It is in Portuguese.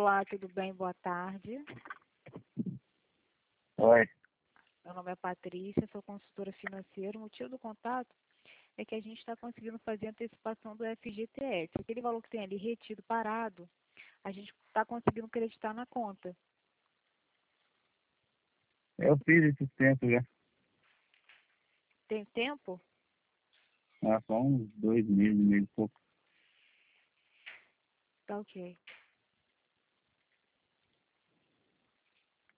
Olá, tudo bem? Boa tarde. Oi. Meu nome é Patrícia, sou consultora financeira. O motivo do contato é que a gente está conseguindo fazer a antecipação do FGTS. Aquele valor que tem ali retido, parado, a gente está conseguindo creditar na conta. Eu fiz esse tempo já. Tem tempo? Há só uns 2 meses, meio pouco. Tá ok.